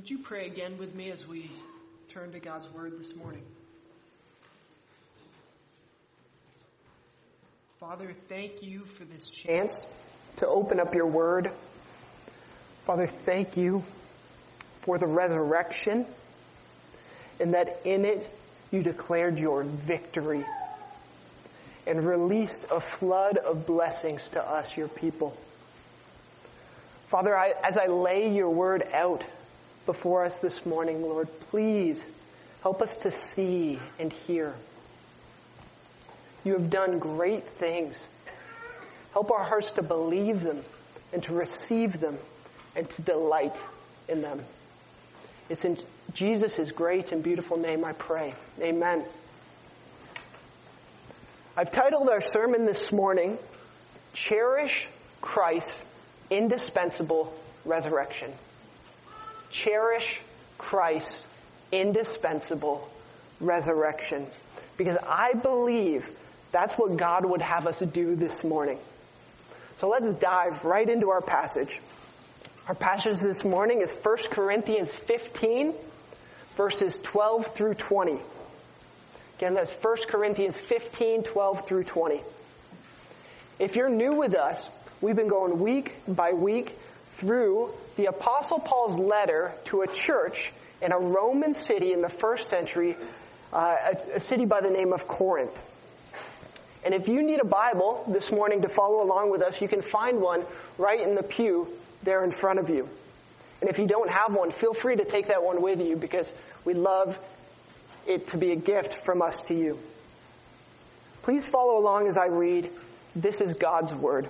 Would you pray again with me as we turn to God's Word this morning? Father, thank you for this chance to open up your Word. Father, thank you for the resurrection and that in it you declared your victory and released a flood of blessings to us, your people. Father, as I lay your Word out before us this morning, Lord, please help us to see and hear. You have done great things. Help our hearts to believe them and to receive them and to delight in them. It's in Jesus' great and beautiful name I pray. Amen. I've titled our sermon this morning, Cherish Christ's Indispensable Resurrection. Cherish Christ's indispensable resurrection. Because I believe that's what God would have us do this morning. So let's dive right into our passage. Our passage this morning is 1 Corinthians 15, verses 12 through 20. Again, that's 1 Corinthians 15, 12 through 20. If you're new with us, we've been going week by week through the Apostle Paul's letter to a church in a Roman city in the first century, a city by the name of Corinth. And if you need a Bible this morning to follow along with us, you can find one right in the pew there in front of you. And if you don't have one, feel free to take that one with you because we'd love it to be a gift from us to you. Please follow along as I read. This is God's Word.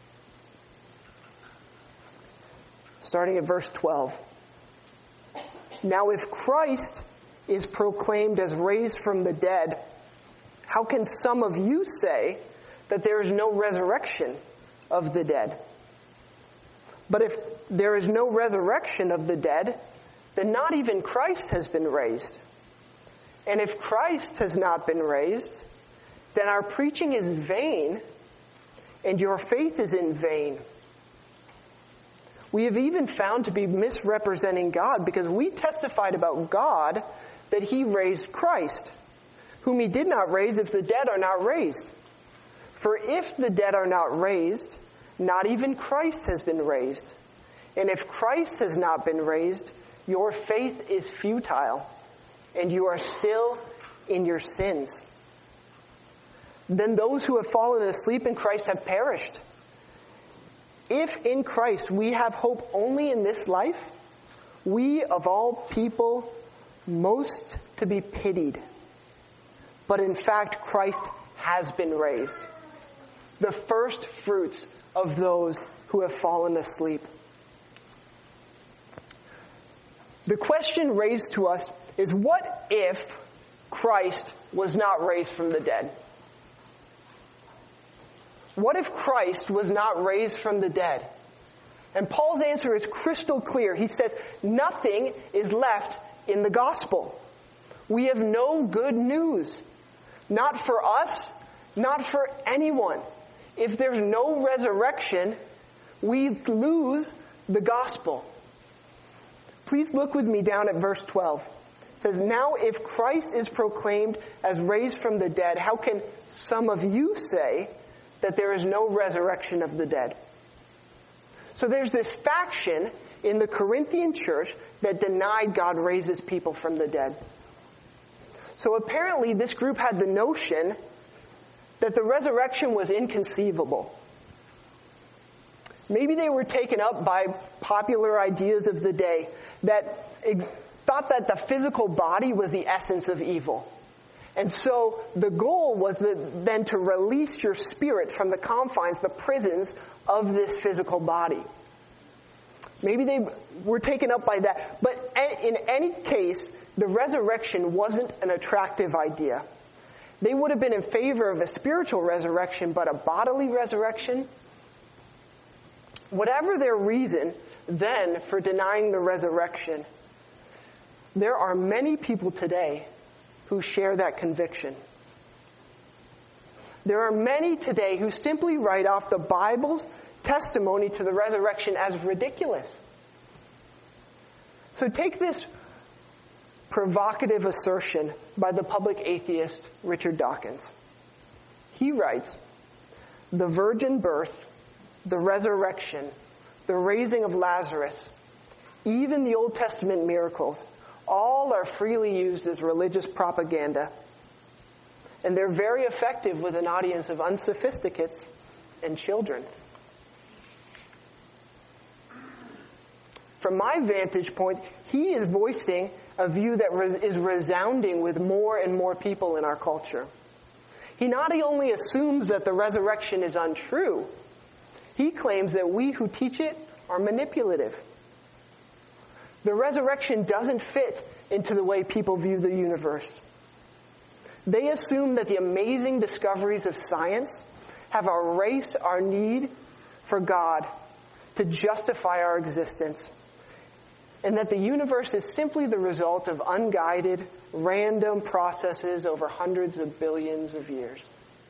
Starting at verse 12. Now if Christ is proclaimed as raised from the dead, how can some of you say that there is no resurrection of the dead? But if there is no resurrection of the dead, then not even Christ has been raised. And if Christ has not been raised, then our preaching is vain, and your faith is in vain. We have even found to be misrepresenting God because we testified about God that he raised Christ, whom he did not raise if the dead are not raised. For if the dead are not raised, not even Christ has been raised. And if Christ has not been raised, your faith is futile, and you are still in your sins. Then those who have fallen asleep in Christ have perished. If in Christ we have hope only in this life, we of all people most to be pitied. But in fact, Christ has been raised, the first fruits of those who have fallen asleep. The question raised to us is, what if Christ was not raised from the dead? What if Christ was not raised from the dead? And Paul's answer is crystal clear. He says, nothing is left in the gospel. We have no good news. Not for us, not for anyone. If there's no resurrection, we lose the gospel. Please look with me down at verse 12. It says, now if Christ is proclaimed as raised from the dead, how can some of you say that there is no resurrection of the dead? So there's this faction in the Corinthian church that denied God raises people from the dead. So apparently this group had the notion that the resurrection was inconceivable. Maybe they were taken up by popular ideas of the day that thought that the physical body was the essence of evil. And so the goal was then to release your spirit from the confines, the prisons of this physical body. Maybe they were taken up by that. But in any case, the resurrection wasn't an attractive idea. They would have been in favor of a spiritual resurrection, but a bodily resurrection? Whatever their reason then for denying the resurrection, there are many people today who share that conviction. There are many today who simply write off the Bible's testimony to the resurrection as ridiculous. So take this provocative assertion by the public atheist Richard Dawkins. He writes, "The virgin birth, the resurrection, the raising of Lazarus, even the Old Testament miracles, all are freely used as religious propaganda. And they're very effective with an audience of unsophisticates and children." From my vantage point, he is voicing a view that is resounding with more and more people in our culture. He not only assumes that the resurrection is untrue, he claims that we who teach it are manipulative. The resurrection doesn't fit into the way people view the universe. They assume that the amazing discoveries of science have erased our need for God to justify our existence, and that the universe is simply the result of unguided, random processes over hundreds of billions of years.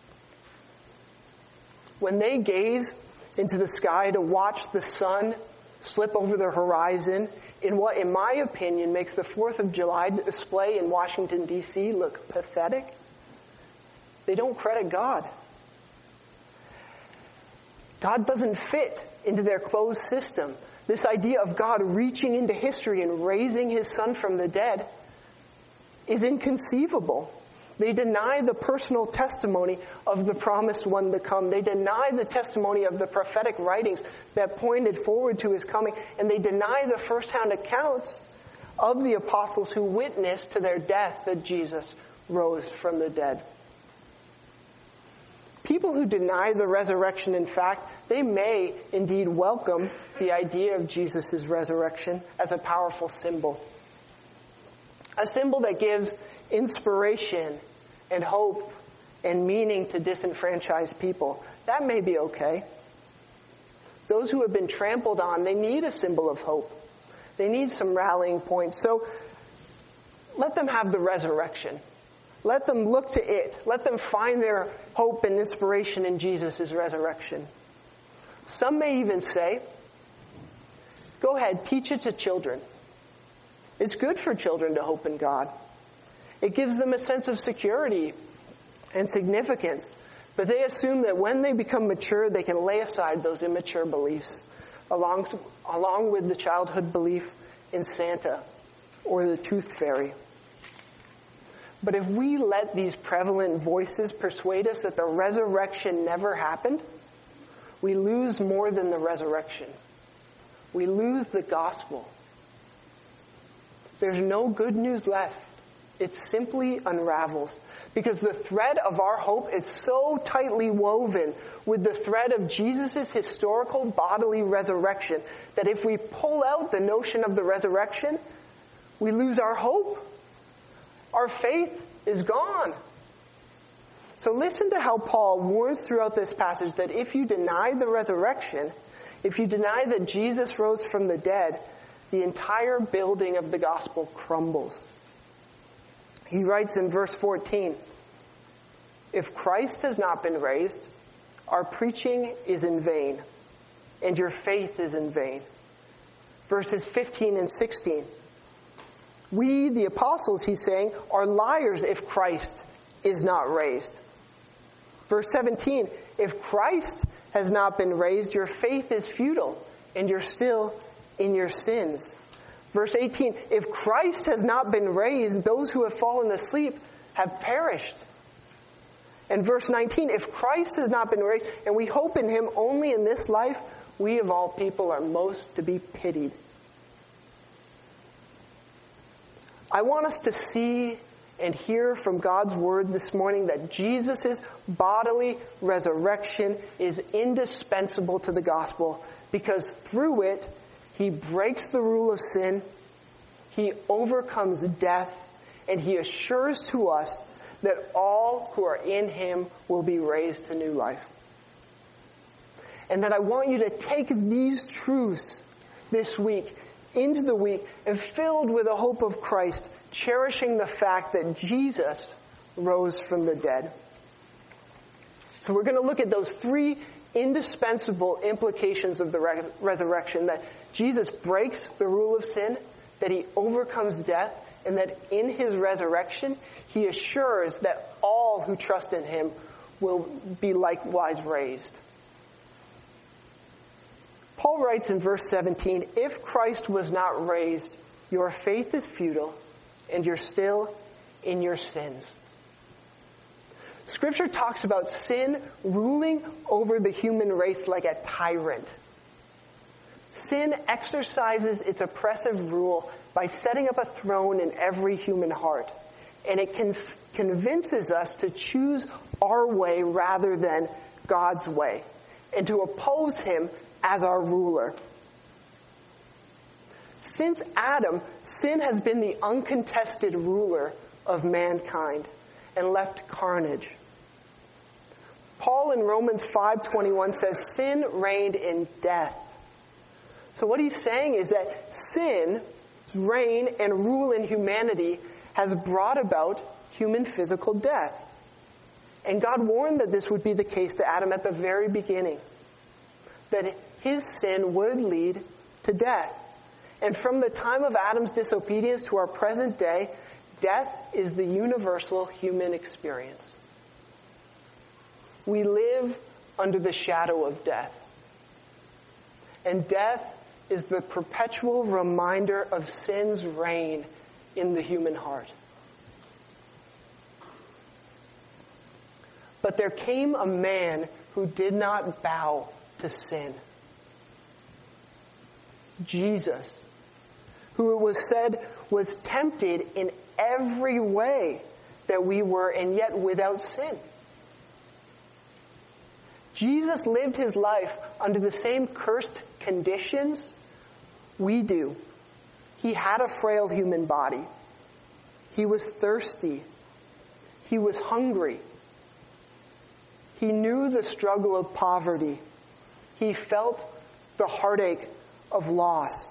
When they gaze into the sky to watch the sun slip over the horizon in what, in my opinion, makes the 4th of July display in Washington, D.C. look pathetic, they don't credit God. God doesn't fit into their closed system. This idea of God reaching into history and raising his son from the dead is inconceivable. They deny the personal testimony of the promised one to come. They deny the testimony of the prophetic writings that pointed forward to his coming. And they deny the first-hand accounts of the apostles who witnessed to their death that Jesus rose from the dead. People who deny the resurrection, in fact, they may indeed welcome the idea of Jesus' resurrection as a powerful symbol. A symbol that gives inspiration and hope and meaning to disenfranchised people. That may be okay. Those who have been trampled on, they need a symbol of hope. They need some rallying points. So let them have the resurrection. Let them look to it. Let them find their hope and inspiration in Jesus' resurrection. Some may even say, go ahead, teach it to children. It's good for children to hope in God. It gives them a sense of security and significance. But they assume that when they become mature, they can lay aside those immature beliefs, along with the childhood belief in Santa or the tooth fairy. But if we let these prevalent voices persuade us that the resurrection never happened, we lose more than the resurrection. We lose the gospel. There's no good news left. It simply unravels. Because the thread of our hope is so tightly woven with the thread of Jesus' historical bodily resurrection that if we pull out the notion of the resurrection, we lose our hope. Our faith is gone. So listen to how Paul warns throughout this passage that if you deny the resurrection, if you deny that Jesus rose from the dead, the entire building of the gospel crumbles. He writes in verse 14, "If Christ has not been raised, our preaching is in vain, and your faith is in vain." Verses 15 and 16. We, the apostles, he's saying, are liars if Christ is not raised. Verse 17, "If Christ has not been raised, your faith is futile, and you're still in your sins." Verse 18, "If Christ has not been raised, those who have fallen asleep have perished." And verse 19, "If Christ has not been raised, and we hope in him only in this life, we of all people are most to be pitied." I want us to see and hear from God's word this morning that Jesus' bodily resurrection is indispensable to the gospel because through it, he breaks the rule of sin, he overcomes death, and he assures to us that all who are in him will be raised to new life. And that I want you to take these truths this week into the week and filled with the hope of Christ, cherishing the fact that Jesus rose from the dead. So we're going to look at those three indispensable implications of the resurrection, that Jesus breaks the rule of sin, that he overcomes death, and that in his resurrection, he assures that all who trust in him will be likewise raised. Paul writes in verse 17, "If Christ was not raised, your faith is futile, and you're still in your sins." Scripture talks about sin ruling over the human race like a tyrant. Sin exercises its oppressive rule by setting up a throne in every human heart, and it convinces us to choose our way rather than God's way, and to oppose him as our ruler. Since Adam, sin has been the uncontested ruler of mankind and left carnage. Paul in Romans 5:21 says, "Sin reigned in death." So what he's saying is that sin, reign, and rule in humanity has brought about human physical death. And God warned that this would be the case to Adam at the very beginning, that his sin would lead to death. And from the time of Adam's disobedience to our present day, death is the universal human experience. We live under the shadow of death. And death is the perpetual reminder of sin's reign in the human heart. But there came a man who did not bow to sin. Jesus, who it was said was tempted in every way that we were, and yet without sin. Jesus lived his life under the same cursed conditions we do. He had a frail human body. He was thirsty. He was hungry. He knew the struggle of poverty. He felt the heartache of loss.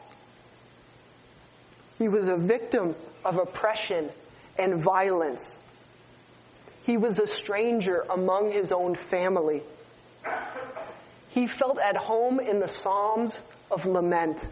He was a victim of oppression and violence. He was a stranger among his own family. He felt at home in the Psalms of lament.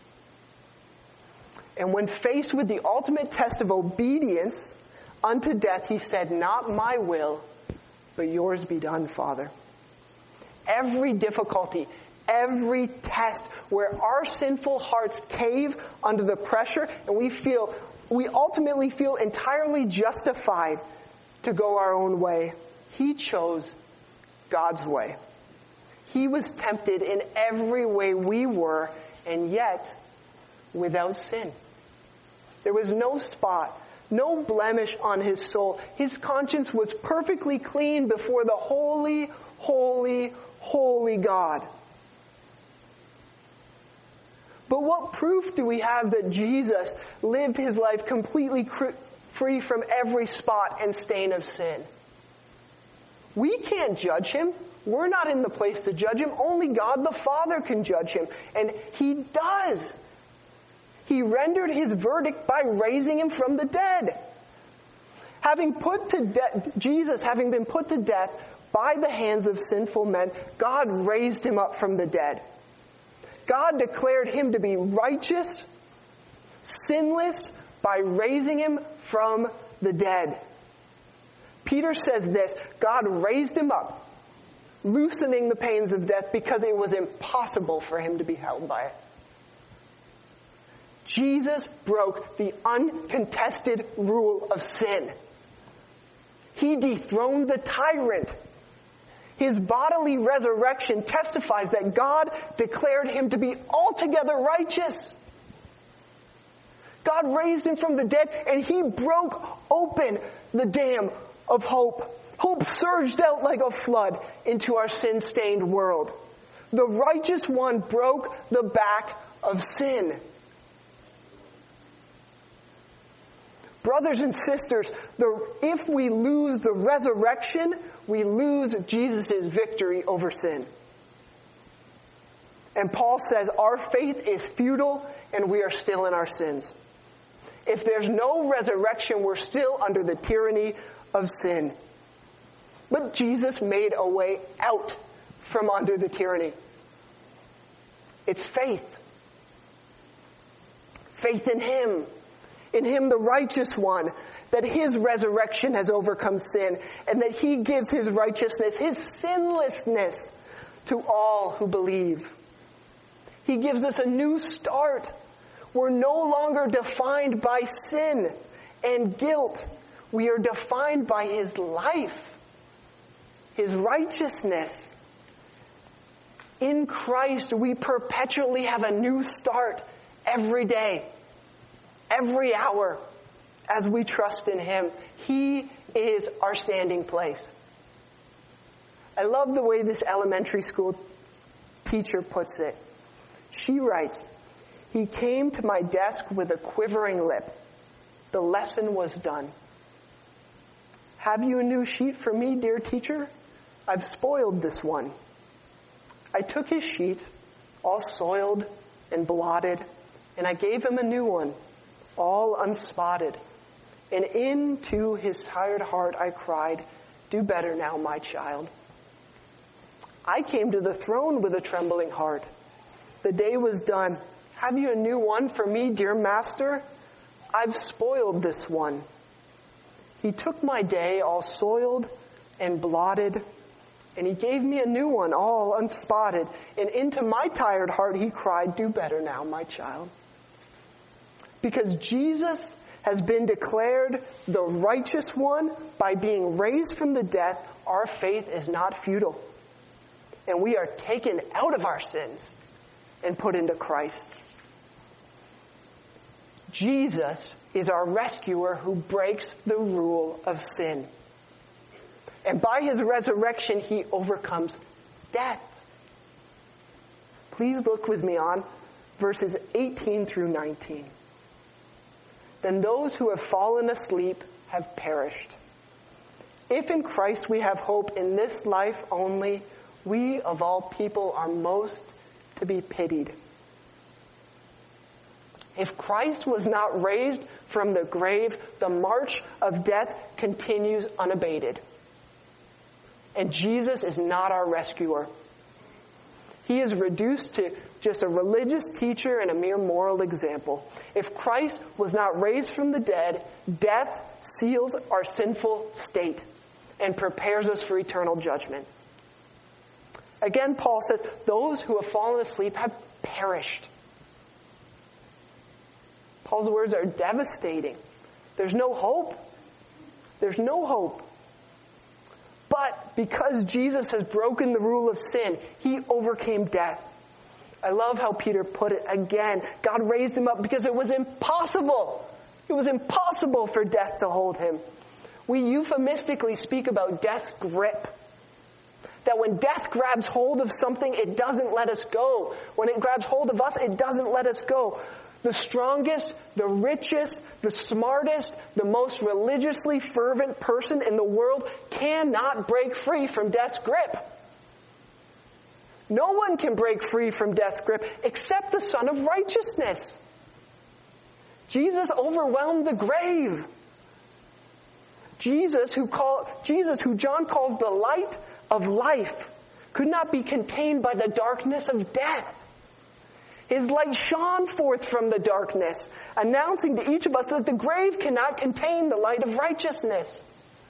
And when faced with the ultimate test of obedience unto death, he said, "Not my will, but yours be done, Father." Every difficulty, every test where our sinful hearts cave under the pressure and we ultimately feel entirely justified to go our own way, he chose God's way. He was tempted in every way we were, and yet without sin. There was no spot, no blemish on his soul. His conscience was perfectly clean before the holy, holy, holy God. But what proof do we have that Jesus lived his life completely free from every spot and stain of sin? We can't judge him. We're not in the place to judge him. Only God the Father can judge him. And he does. He rendered his verdict by raising him from the dead. Jesus having been put to death by the hands of sinful men, God raised him up from the dead. God declared him to be righteous, sinless, by raising him from the dead. Peter says this, God raised him up, loosening the pains of death because it was impossible for him to be held by it. Jesus broke the uncontested rule of sin. He dethroned the tyrant. His bodily resurrection testifies that God declared him to be altogether righteous. God raised him from the dead, and he broke open the dam of hope. Hope surged out like a flood into our sin-stained world. The righteous one broke the back of sin. Brothers and sisters, if we lose the resurrection, we lose Jesus' victory over sin. And Paul says our faith is futile and we are still in our sins. If there's no resurrection, we're still under the tyranny of sin. But Jesus made a way out from under the tyranny. It's faith. Faith in Him the righteous one, that His resurrection has overcome sin, and that He gives His righteousness, His sinlessness, to all who believe. He gives us a new start. We're no longer defined by sin and guilt. We are defined by His life, His righteousness. In Christ, we perpetually have a new start every day, every hour, as we trust in Him. He is our standing place. I love the way this elementary school teacher puts it. She writes, "He came to my desk with a quivering lip. The lesson was done. Have you a new sheet for me, dear teacher? I've spoiled this one." I took his sheet, all soiled and blotted, and I gave him a new one, all unspotted. And into his tired heart I cried, "Do better now, my child." I came to the throne with a trembling heart. The day was done. "Have you a new one for me, dear master?" "I've spoiled this one." He took my day, all soiled and blotted, and He gave me a new one, all unspotted. And into my tired heart He cried, "Do better now, my child." Because Jesus has been declared the righteous one by being raised from the dead, our faith is not futile. And we are taken out of our sins and put into Christ. Jesus is our rescuer who breaks the rule of sin. And by His resurrection, He overcomes death. Please look with me on verses 18 through 19. "Then those who have fallen asleep have perished. If in Christ we have hope in this life only, we of all people are most to be pitied. If Christ was not raised from the grave, the march of death continues unabated. And Jesus is not our rescuer. He is reduced to just a religious teacher and a mere moral example. If Christ was not raised from the dead, death seals our sinful state and prepares us for eternal judgment. Again, Paul says, those who have fallen asleep have perished. Paul's words are devastating. There's no hope. There's no hope. But because Jesus has broken the rule of sin, He overcame death. I love how Peter put it again. God raised Him up because it was impossible. It was impossible for death to hold Him. We euphemistically speak about death's grip. That when death grabs hold of something, it doesn't let us go. When it grabs hold of us, it doesn't let us go. The strongest, the richest, the smartest, the most religiously fervent person in the world cannot break free from death's grip. No one can break free from death's grip except the Son of Righteousness. Jesus overwhelmed the grave. Jesus, who John calls the light of life, could not be contained by the darkness of death. His light shone forth from the darkness, announcing to each of us that the grave cannot contain the light of righteousness.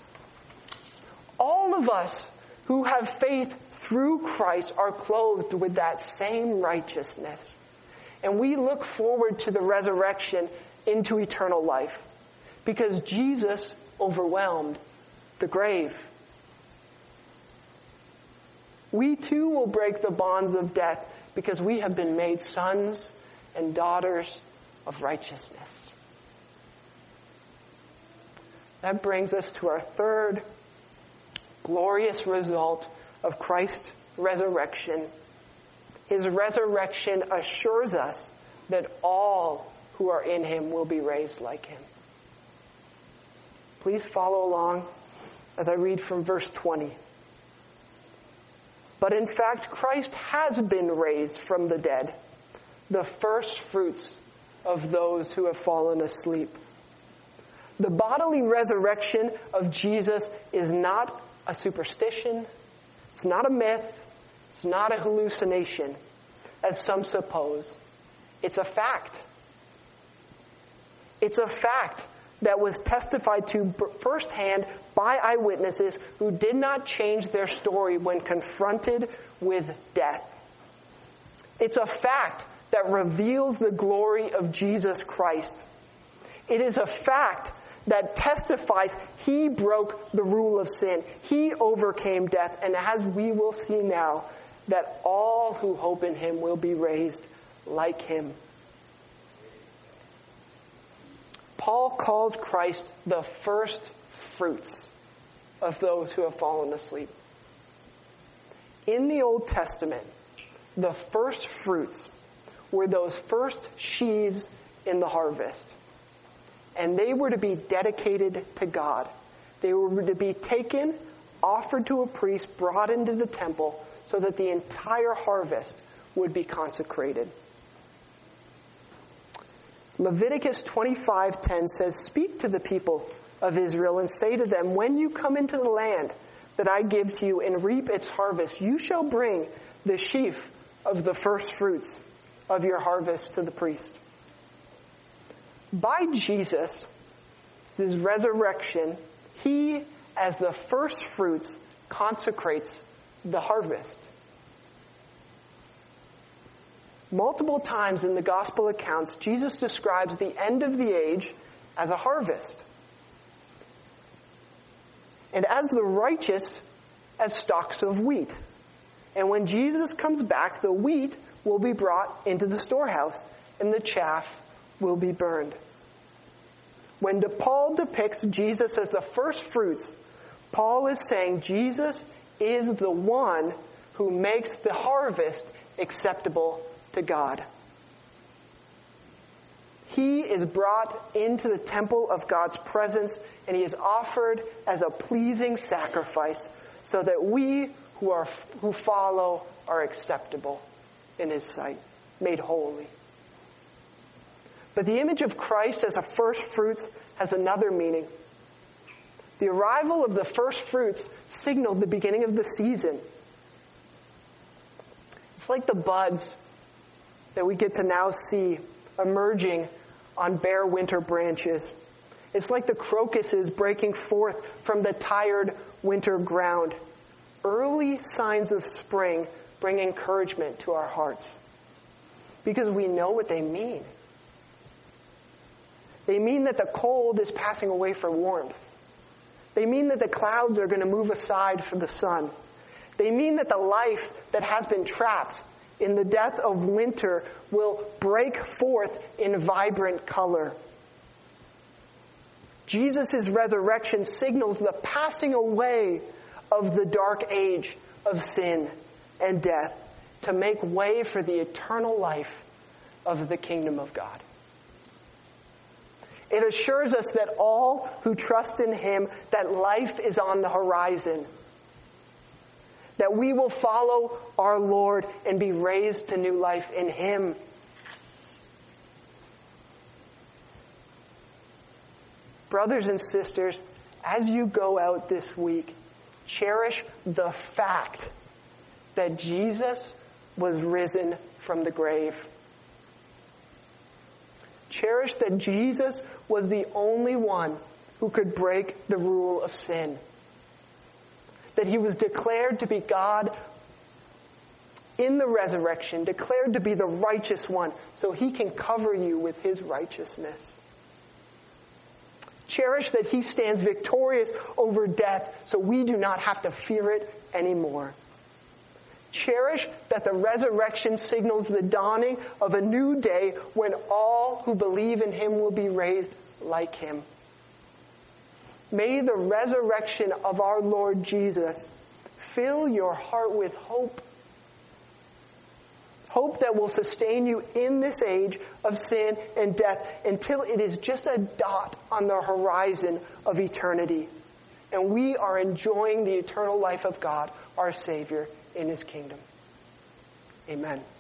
All of us who have faith through Christ are clothed with that same righteousness. And we look forward to the resurrection into eternal life because Jesus overwhelmed the grave. We too will break the bonds of death because we have been made sons and daughters of righteousness. That brings us to our third glorious result of Christ's resurrection. His resurrection assures us that all who are in Him will be raised like Him. Please follow along as I read from verse 20. But in fact, Christ has been raised from the dead, the first fruits of those who have fallen asleep. The bodily resurrection of Jesus is not a superstition. It's not a myth. It's not a hallucination, as some suppose. It's a fact. It's a fact that was testified to firsthand by eyewitnesses who did not change their story when confronted with death. It's a fact that reveals the glory of Jesus Christ. It is a fact that testifies he broke the rule of sin. He overcame death, and as we will see now, that all who hope in him will be raised like him. Paul calls Christ the first fruits of those who have fallen asleep. In the Old Testament, the first fruits were those first sheaves in the harvest. And they were to be dedicated to God. They were to be taken, offered to a priest, brought into the temple, so that the entire harvest would be consecrated. Leviticus 25:10 says, "Speak to the people of Israel and say to them, when you come into the land that I give to you and reap its harvest, you shall bring the sheaf of the first fruits of your harvest to the priest." By Jesus' resurrection, he, as the first fruits, consecrates the harvest. Multiple times in the gospel accounts, Jesus describes the end of the age as a harvest. And as the righteous, as stalks of wheat. And when Jesus comes back, the wheat will be brought into the storehouse, and the chaff will be burned. When Paul depicts Jesus as the first fruits, Paul is saying Jesus is the one who makes the harvest acceptable to God. He is brought into the temple of God's presence, and he is offered as a pleasing sacrifice so that we who follow are acceptable in his sight, made holy. But the image of Christ as a first fruits has another meaning. The arrival of the first fruits signaled the beginning of the season. It's like the buds that we get to now see emerging on bare winter branches. It's like the crocuses breaking forth from the tired winter ground. Early signs of spring bring encouragement to our hearts because we know what they mean. They mean that the cold is passing away for warmth. They mean that the clouds are going to move aside for the sun. They mean that the life that has been trapped in the death of winter will break forth in vibrant color. Jesus' resurrection signals the passing away of the dark age of sin and death to make way for the eternal life of the kingdom of God. It assures us that all who trust in him, that life is on the horizon. That we will follow our Lord and be raised to new life in him. Brothers and sisters, as you go out this week, cherish the fact that Jesus was risen from the grave. Cherish that Jesus was the only one who could break the rule of sin. That he was declared to be God in the resurrection, declared to be the righteous one, so he can cover you with his righteousness. Cherish that he stands victorious over death, so we do not have to fear it anymore. Cherish that the resurrection signals the dawning of a new day when all who believe in him will be raised like him. May the resurrection of our Lord Jesus fill your heart with hope. Hope that will sustain you in this age of sin and death until it is just a dot on the horizon of eternity. And we are enjoying the eternal life of God, our Savior, in his kingdom. Amen.